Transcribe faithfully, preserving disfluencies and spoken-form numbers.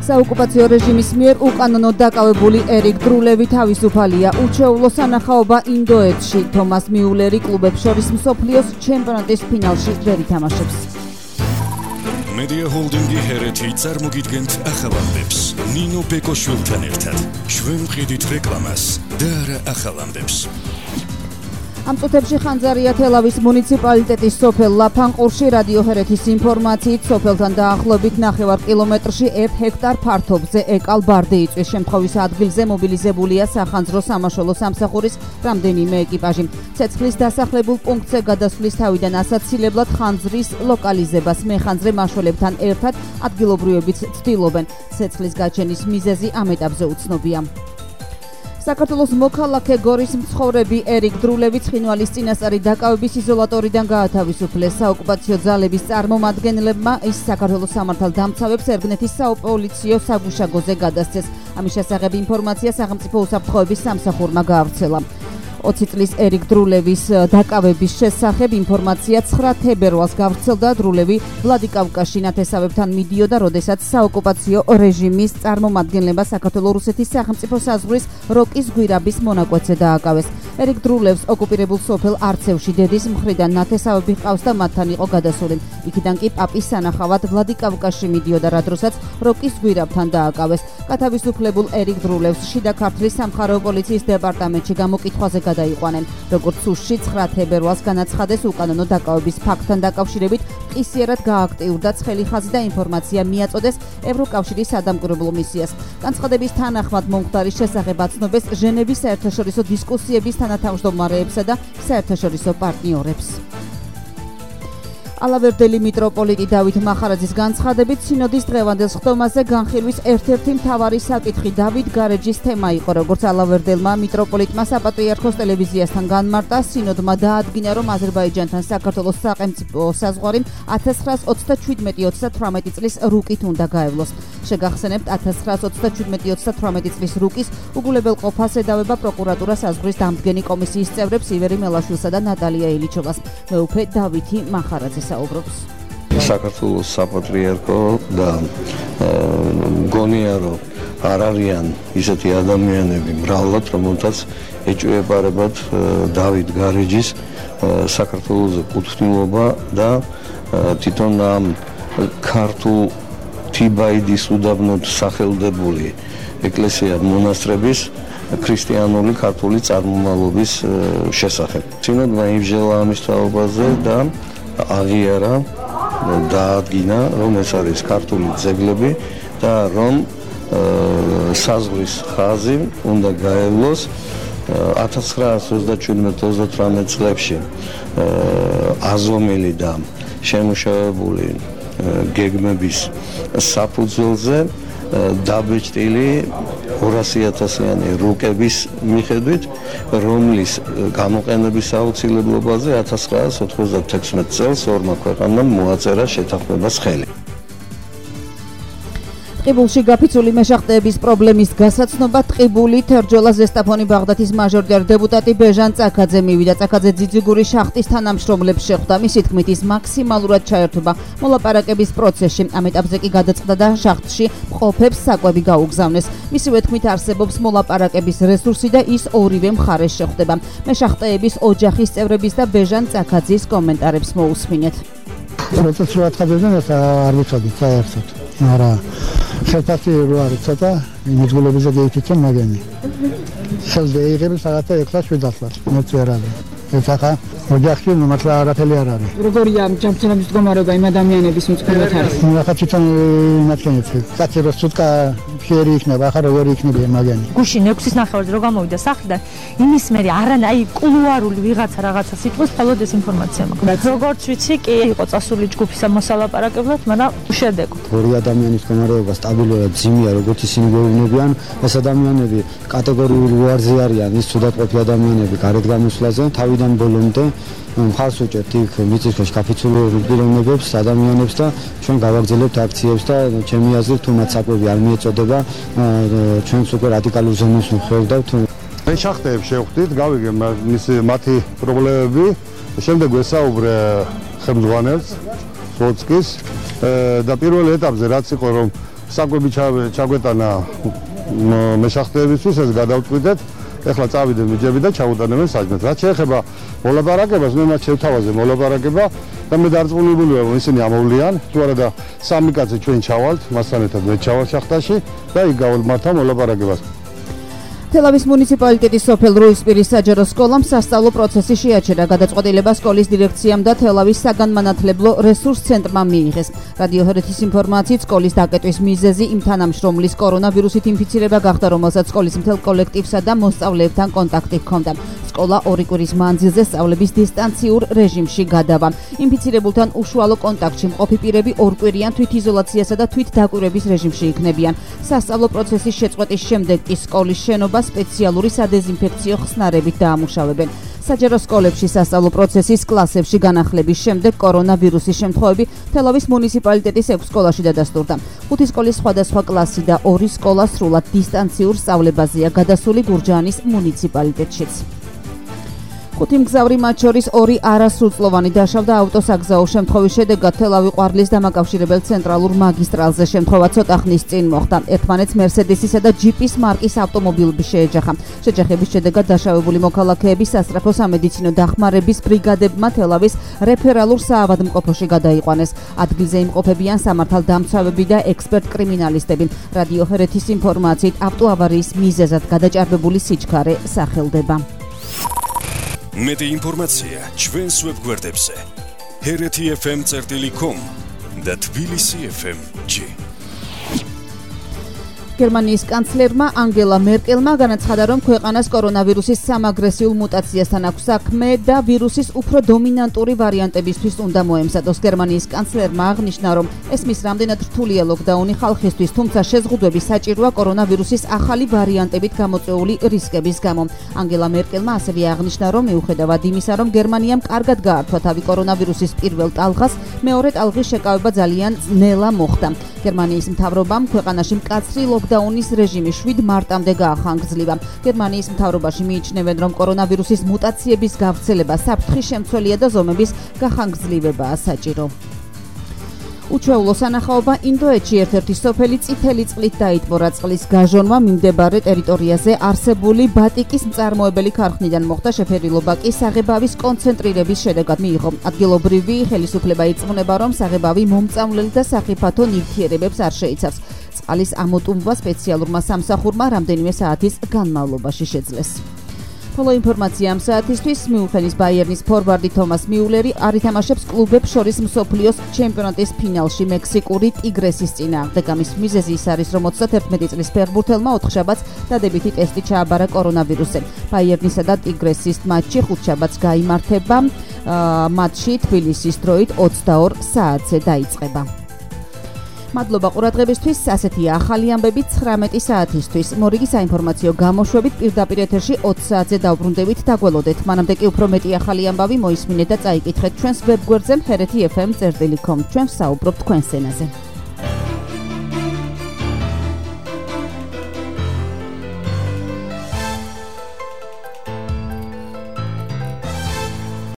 საოკუპაციო რეჟიმის მიერ უკანონოდ დაკავებული ერიკ დრულევი თავისუფალია. უჩვეულო სანახაობა ინდოეთში. თომას მიულერი კლუბებს შორის მსოფლიოს ჩემპიონატის ფინალში ვერ ითამაშებს. Media Holdingi ჰერეთი წარმოგიდგენთ ახალამდებს. ნინო ბეკოშვილთან ერთად. ჩვენ ვყიდით რეკლამას და არა ახალამდებს. ამ წუთებში ხანძარია თელავის მუნიციპალიტეტის სოფელ ლაფანყურში რადიო ჰერეთის ინფორმაციით სოფელთან დაახლოებით ნახევარ კილომეტრში ერთ ჰექტარ ფართობზე ეკალ ბარდი იწვის. შემთხვევის ადგილზე მობილიზებულია სახანძრო სამაშველო სამსახურის რამდენიმე ეკიპაჟი. ცეცხლის დასახლებულ პუნქტზე გადასვლის თავიდან ასაცილებლად ხანძრის ლოკალიზებას მეხანძრე მაშველებთან ერთად ადგილობრივებიც ცდილობენ. ცეცხლის გაჩენის მიზეზი ამ ეტაპზე უცნობია. საქართველოს მოქალაქე გორის მცხოვრები ერიკ დრულევი ცხინვალის წინასწარი დაკავების იზოლატორიდან გაათავისუფლეს. საოკუპაციო ძალების წარმომადგენლებმა ის საქართველოს სამართალდამცავებს ერგნეთის საოპოლიციო საგუშაგოზე გადასცეს. ამის შესახებ ინფორმაცია სახელმწიფო უსაფრთხოების სამსახურმა გაავრცელა. ოცი წლის ერიკ დრულევის დაკავების შესახებ ინფორმაცია ცხრა თებერვალს გავრცელდა. დრულევი ვლადიკავკაზში ნათესავებთან მიდიოდა, როდესაც საოკუპაციო რეჟიმის წარმომადგენლებმა საქართველო-რუსეთის სახელმწიფო საზღვრის როკის გვირაბის მონაკვეთზე დააკავეს. ერიკ დრულევს ოკუპირებულ სოფელ არცევში დედის მხრიდან ნათესავები ჰყავს და მათთან იყო გადასული. იქიდან კი პაპის სანახავად ვლადიკავკაზში მიდიოდა, რა დროსაც როკის გვირაბთან დააკავეს. გათავისუფლებულ ერიკ დრულევს შიდა ქართლის სამხარეო პოლიციის დეპარტამენტში გამოკითხვაზე გადაიყვანენ. როგორც უშში ცხრა თებერვალს განაცხადეს უკანონო დაკავების ფაქტთან დაკავშირებით ყისიერად გააქტიურდა ცხელი ხაზი და ინფორმაცია მიაწოდეს ევროკავშირის სადამკვირვებლო მისიას. განცხადების თანახმად მომხდარის შესახებ აცნობეს ჟენევის საერთაშორისო დისკუსიების თანათავმჯდომარეებსა და საერთაშორისო პარტნიორებს. ალავერდელი მიტროპოლიტი დავით მახარაძის განცხადებით სინოდის დღევანდელ სხდომაზე განხილვის ერთ-ერთი მთავარი საკითხი დავით გარეჯის თემა იყო. როგორც ალავერდელმა მიტროპოლიტმა საპატრიარქოს ტელევიზიასთან განმარტა, სინოდმა დაადგინა, რომ აზერბაიჯანთან საქართველოს სახელმწიფო საზღვარი ათას ცხრაას ოცდაჩვიდმეტი ოცდათვრამეტი წლის რუკით უნდა გაევლოს. შეგახსენებთ, ათას ცხრაას ოცდაჩვიდმეტი ოცდათვრამეტი წლის რუკის უგულებელყოფას ედავება პროკურატურა საზღვრის დამდგენი კომისიის წევრებს ივერი მელაშვილსა და ნატალია ილიჩოვას. მეუფე დავითი მახარაძე საუბრობს. საქართველოს საპატრიარქო და მგონია, რომ არ არიან ისეთი ადამიანები მრავლად, რომელთაც ეჭვებარებათ დავით გარეჯის საქართველოზე კუთვნილობა და თვითონ ამ ქართულ თიბაიდის უდაბნოდ სახელდებული ეკლესია მონასტრების ქრისტიანული ქართული წარმომავლობის შესახებ. სინოდმა იბრძოლა ამის თაობაზე და აღიარა, დაადგინა, რომ ეს არის ქართული ძეგლები და რომ საზღვრის ხაზი უნდა გაევლოს ათას ცხრაას ოცდაჩვიდმეტი ოცდათვრამეტი წლებში აზომილი და შემუშავებული გეგმების საფუძველზე დაბეჭდილი ორასი ათასიანი რუკების მიხედვით, რომლის გამოყენების აუცილებლობაზე ათას ცხრაას ოთხმოცდათექვსმეტ წელს ორმა ქვეყანამ მოაწერა შეთანხმებას ხელი. ტყიბულში გაფიცული მეშახტეების პრობლემის გასაცნობა ტყიბული თერჯოლა ზესტაფონი ბაღდათის მაჟორიტარი დეპუტატი ბეჟან წაქაძე მივიდა. წაქაძე ძიძიგური შახტის თანამშრომლებს შეხვდა. მისი თქმით, ის მაქსიმალურად ჩაერთვება მოლაპარაკების პროცესში. ამ ეტაპზე კი გადაწყდა და შახტში მყოფებს საკვები გაუგზავნეს. მისივე თქმით, არსებობს მოლაპარაკების რესურსი და ის ორივე მხარეს შეხვდება. მეშახტეების ოჯახის წევრების და ბეჟან წაქაძის კომენტარებს მოусმინეთ. პროცესი რა თქმა უნდა არ ვიცოდი საერთოდ. არა ხელფასი რო არის ცოტა მიძღულებაზე გეიფიცე მაგენი ხელზე იღები საათი ექვსი შვიდასლას მეც ვერ არის ეს ახლა ოჯახში მართლა არაფერი არ არის. როგორია ჯანმრთელობის მდგომარეობა იმ ადამიანების მწკრივად არის? ნუ ახლა თვითონ ნაცნობს კაცი რო სუტკა ფიერი იქნება, ახლა როგორი იქნება მაგენი. გუშინ ექვსის ნახევარზე რო გამოვიდა სახლიდან, იმის მერე არანა აი კულუარული ვიღაცა რაღაცა სიტყვის მხოლოდ ეს ინფორმაცია მაქვს. როგორც ვიცი, კი იყო წასული ჯგუფის მოსალაპარაკებლად, მაგრამ უშედეგოდ. ორი ადამიანის მდგომარეობა სტაბილურად ძიმია, როგორც ისინი გვეუბნებიან, ეს ადამიანები კატეგორიულ უარზე არიან, ის თუდად ყოფილი ადამიანები გარეთ გამოსვლაზე, თავიდან ბოლომდე მხარს უჭერთ იქ მიწისქვეშ გაფიცული პიროვნებებს, ადამიანებს და ჩვენ გავაგრძელებთ აქციებს და ჩემი აზრით თუ მათ საკვები არ მიეწოდება, ჩვენს უკვე რადიკალურ ზონას ვხვევდავთ. მე შახტეებს შევხვდით, გავიგე მისი მათი პრობლემები, შემდეგ ვესაუბრე ხელმძღვანელს სლოცკის და პირველ ეტაპზე რაც იყო რომ საკვები ჩაგვეტანა მეშახტეებისთვის ეს გადავწყვიტეთ. ეხლა წავიდნენ მიჯები და ჩაუტანებენ საჭმელს. რაც შეეხება მოლაპარაკებას, მე მათ შევთავაზე მოლაპარაკება და მე დარწმუნებული ვარ, რომ ისინი ამოვლიან. თუ არა და სამი კაცი ჩვენ ჩავალთ, მასთან ერთად მე ჩავალ შახტაში და იქ გავმართავ მოლაპარაკებას. თელავის მუნიციპალიტეტის სოფელ რუისპირის საჯარო სკოლამ სასწავლო პროცესი შეაჩერა. გადაწყვეტილება სკოლის დირექციამ და თელავის საგანმანათლებლო რესურს ცენტრმა მიიღეს. რადიო ჰერეთის ინფორმაციით სკოლის დაკეტვის მიზეზი იმ თანამშრომლის კორონავირუსით ინფიცირება გახდა, რომელსაც სკოლის მთელ კოლექტივსა და მოსწავლეებთან კონტაქტი ჰქონდა. სკოლა ორი კვირის მანძილზე სწავლების დისტანციურ რეჟიმში გადავა. ინფიცირებულთან უშუალო კონტაქტში მყოფი პირები ორკვირიან თვითიზოლაციასა და თვითდაკვირვების რეჟიმში იქნებიან. სასწავლო პროცესის შეწყვეტის შემდეგ კი სკოლის შენობა სპეციალური სადეზინფექციო ხსნარებით დაამუშავებენ. საჯარო სკოლებში სასწავლო პროცესის კლასებში განახლების შემდეგ კორონავირუსის შემთხვევები თელავის მუნიციპალიტეტის ექვს სკოლაში დადასტურდა. ხუთი სკოლის სხვადასხვა კლასი და ორი სკოლა სრულად დისტანციურ სწავლებაზეა გადასული გურჯაანის მუნიციპალიტეტშიც. ხუთი მგზავრი მათ შორის ორი არასრულწლოვანი დაშავდა ავტოსაგზაო შემთხვევის შედეგად თელავი ყვარლის დამაკავშირებელ ცენტრალურ მაგისტრალზე. შემთხვევა ცოტა ხნის წინ მოხდა. ერთმანეთს მერსედესისა და ჯიპის მარკის ავტომობილები შეეჯახა. შეჯახების შედეგად დაშავებული მოქალაქეები სასწრაფო სამედიცინო დახმარების ბრიგადებმა თელავის რეფერალურ საავადმყოფოში გადაიყვანეს. ადგილზე იმყოფებიან სამართალდამცავები და ექსპერტ კრიმინალისტები. რადიო ჰერეთის ინფორმაციით ავტოავარიის მიზეზად გადაჭარბებული სიჩქარე სახელდება. მეტი ინფორმაცია ჩვენს ვებგვერდებზე ჰერეთი ეფ ემ წერტილი კომ და თბილისი ეფ ემ ჯი. გერმანიის კანცლერმა ანგელა მერკელმა განაცხადა, რომ ქვეყანას კორონავირუსის სამაგრესიულ მუტაციასთან აქვს საქმე და ვირუსის უფრო დომინანტური ვარიანტებისთვის უნდა მოემზადოს. გერმანიის კანცლერმა აღნიშნა, რომ ეს მის რამდენად რთულია ლოკდაუნი ხალხისთვის, თუმცა შეზღუდვები საჭიროა კორონავირუსის ახალი ვარიანტებით გამოწვეული რისკების გამო. ანგელა მერკელმა ასევე აღნიშნა, რომ მიუხედავად იმისა, რომ გერმანიამ კარგად გაართვა თავი კორონავირუსის პირველ ტალღას, მეორე ტალღის შეკავება ძალიან ძნელა მოხდა. გერმანიის მთავრობამ ქვეყანაში მკაცრი ლოკდაუნის რეჟიმი შვიდ მარტამდე გაახანგრძლივა. გერმანიის მთავრობაში მიიჩნევენ, რომ კორონავირუსის მუტაციების გავრცელება საფრთხის შემცველია და ზომების გახანგრძლივებაა საჭირო. უჩვეულო სანახაობა ინდოეთში ერთ-ერთი სოფელი წითელი წყლით დაიტბორა. წყლის გაჟონვა მიმდებარე ტერიტორიაზე არსებული ბატიკის მწარმოებელი ქარხნიდან მოხდა. შეფერილობა კი საღებავის კონცენტრირების შედეგად მიიღო. ადგილობრივი ხელისუფლება ირწმუნება, რომ საღებავი მომწამლელი და სახიფათო ნივთიერებებს არ შეიცავს. წყლის ამოტუმბვა სპეციალურმა სამსახურმა რამდენიმე საათის განმავლობაში შეძლეს. ხოლო ინფორმაცია ამ საათისთვის მიუნხენის ბაიერნის ფორვარდი თომას მიულერი არ ითამაშებს კლუბებს შორის მსოფლიოს ჩემპიონატის ფინალში მექსიკური ტიგრესის წინააღმდეგ. ამის მიზეზი ის არის, რომ ოცდაერთმეტი წლის ფეხბურთელმა ოთხშაბათს დადებითი ტესტი ჩააბარა კორონავირუსზე. ბაიერნისა და ტიგრესის მატჩი ხუთშაბათს გაიმართება. მატჩი თბილისის დროით ოცდაორ საათზე დაიწყება. მადლობა ყურადღებისთვის. ასეთია ახალი ამბები ცხრამეტი საათისთვის. მორიგი საინფორმაციო გამოშვებით პირდაპირ ეთერში ოცი საათზე დავბრუნდებით. დაგველოდეთ. მანამდე კი უფრო მეტი ახალი ამბავი მოისმინეთ და წაიკითხეთ ჩვენს ვებგვერდზე ჰერეთი ეფ ემ წერტილი კომ. ჩვენ ვსაუბრობთ თქვენს ენაზე.